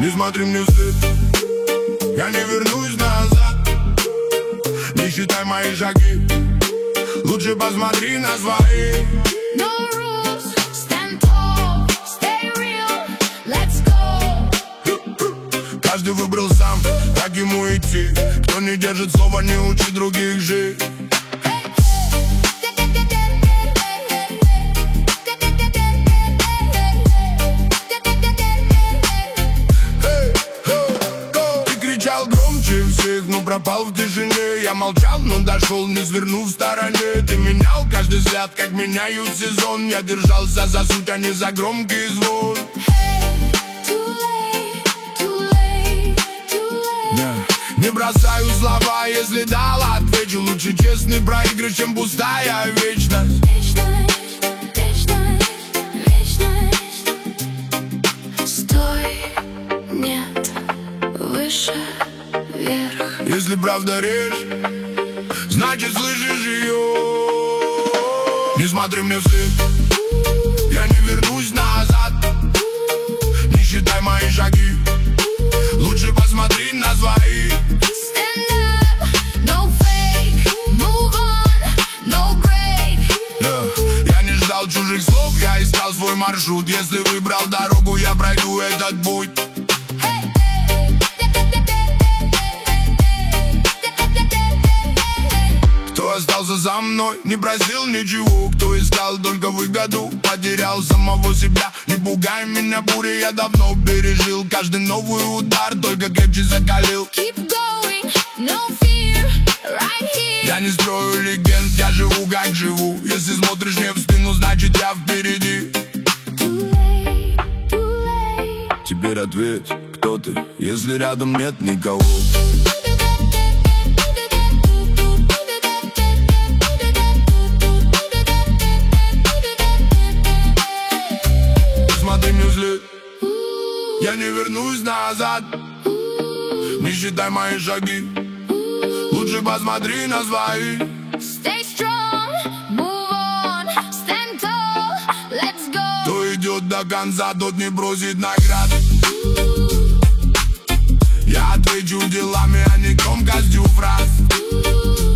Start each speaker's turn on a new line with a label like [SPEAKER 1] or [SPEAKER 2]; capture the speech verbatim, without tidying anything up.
[SPEAKER 1] Не смотри мне вслед, я не вернусь назад. Не считай мои шаги, лучше посмотри на свои.
[SPEAKER 2] No rules, stand tall, stay real, let's go.
[SPEAKER 1] Каждый выбрал сам, как ему идти. Кто не держит слова, не учит других жить. Но пропал в тишине. Я молчал, но дошел, не свернув в стороне. Ты менял каждый взгляд, как меняют сезон. Я держался за суть, а не за громкий звон. Не бросаю слова, если дал, отвечу. Лучше честный проигрыш, чем пустая вечность.
[SPEAKER 2] Стой, нет, выше. Вверх.
[SPEAKER 1] Если правда режь, значит слышишь ее. Не смотри мне вслед, я не вернусь назад. Не считай мои шаги, лучше посмотри на свои.
[SPEAKER 2] Stand up, no fake, move on, no break.
[SPEAKER 1] Yeah. Я не ждал чужих слов, я искал свой маршрут. Если выбрал дорогу, я пройду этот путь. Остался за мной, не просил ничего. Кто искал только выгоду, потерял самого себя. Не пугай меня бурей, я давно пережил. Каждый новый удар только крепче закалил.
[SPEAKER 2] Keep going, no fear, right here.
[SPEAKER 1] Я не строю легенд, я живу как живу. Если смотришь мне в спину, значит я впереди.
[SPEAKER 2] Too late, too late.
[SPEAKER 1] Теперь ответь, кто ты, если рядом нет никого. Я не вернусь назад. Не считай мои шаги, лучше посмотри на свои.
[SPEAKER 2] Stay strong, move on, stand tall, let's go.
[SPEAKER 1] Кто идет до конца, тот не бросит награды. Я отвечу делами, а не громкостью фраз.